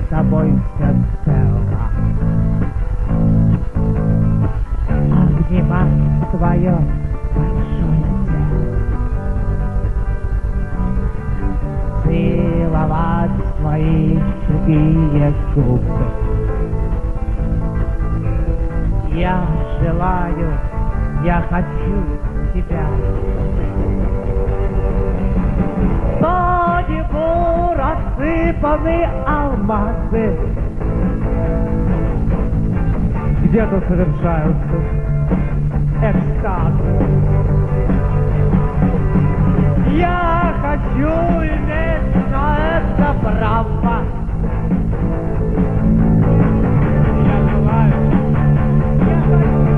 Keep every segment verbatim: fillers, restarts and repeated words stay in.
с тобой всецело. Обнимать твое большое тело, целовать твои сухие губы. Я желаю, я хочу тебя. По небу рассыпаны алмазы, где-то совершаются экстазы. Я хочу иметь на это право. Я желаю, я хочу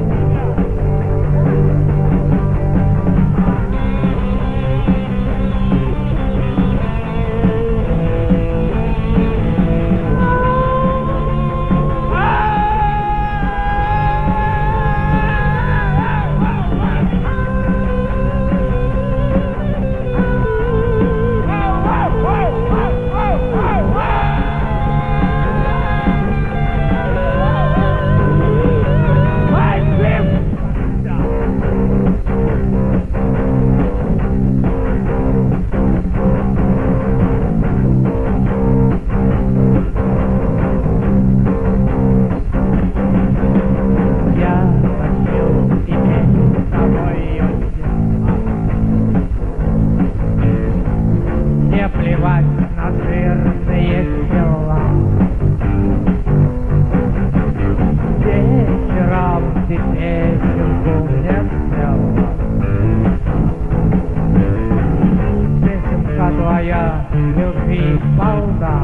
на жирные тела. Вечером ты песенку мне спела. Песенка твоя любви полна.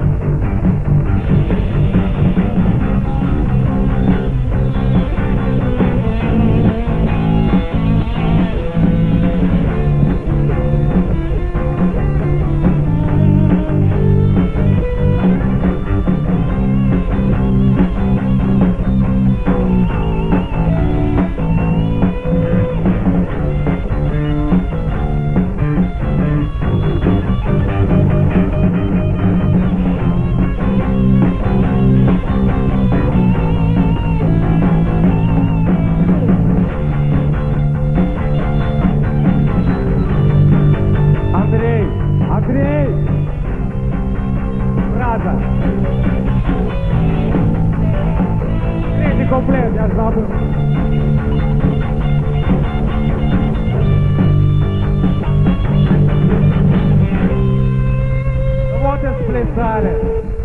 Андрей! Брата! Третий комплект, я забыл. Вот и сплясали.